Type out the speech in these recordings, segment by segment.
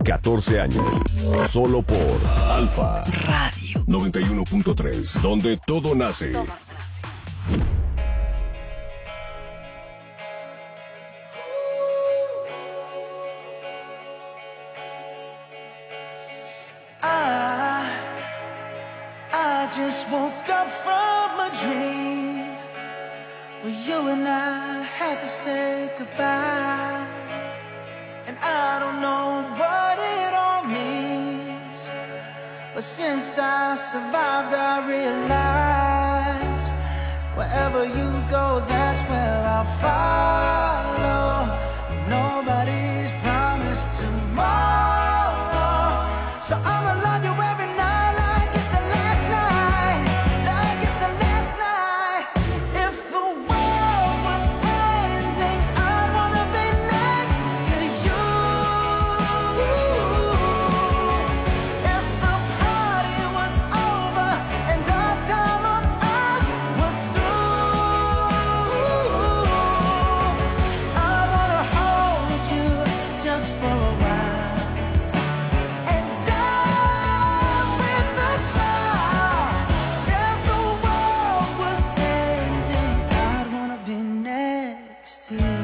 14 años. Solo por Alfa Radio 91.3, donde todo nace. I just woke up from a dream where you and I had to say goodbye. And I don't know what it all means, but since I survived I realized wherever you go, that's where I'll follow. Nobody's promised tomorrow, so I'ma love you every night like it's the last night, like it's the last night. If the world was ending, I'd wanna be next to you. If the party was over and our time on earth was through, I'd wanna hold you just for a while and die with a smile. If the world was ending, I'd wanna be next to you.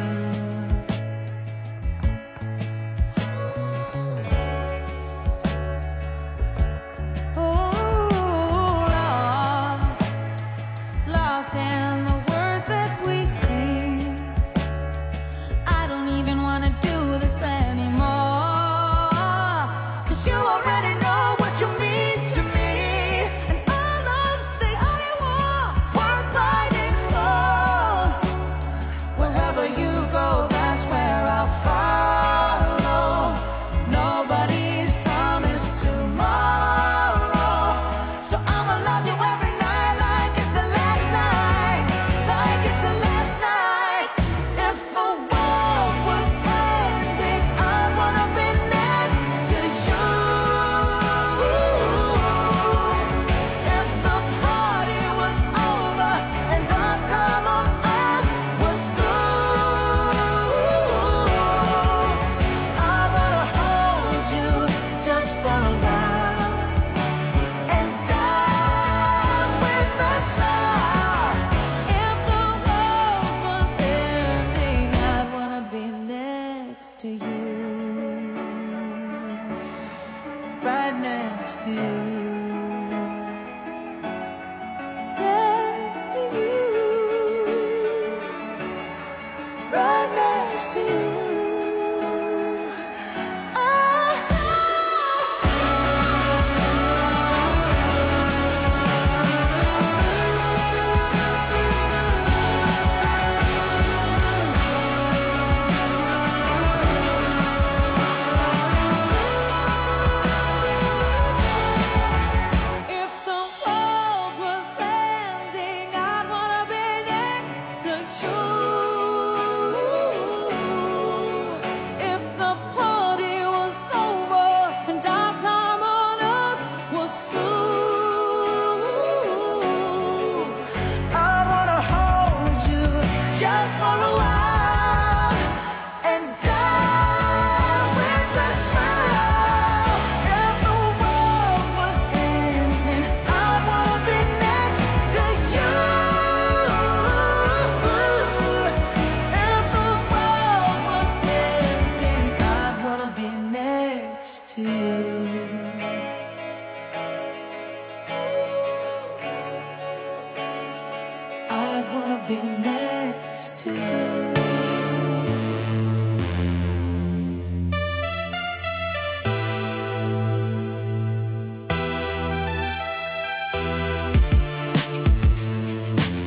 Lost in the words that we sing. I don't even wanna do this anymore, 'cause you already know what you mean to me, and our love's the only war worth fighting for. Wherever you go, that's where I'll follow. Nobody's promised tomorrow, so I'ma love you every night like it's the last night, like it's the last night. If the world was ending, I'd wanna be next to you. If the party was over and our time on earth was through, I wanna hold you just for a while and die with a smile. If the world was ending, I'd wanna be next to you, right next to you, next to you, right next to you. If the world was ending, I'd wanna be next to you. If the party was over and our time on earth was through, I wanna hold you just for a while and die with a smile. If the world was ending, I'd wanna be next to you. If the world was ending, I'd wanna be next to you. I'd wanna be next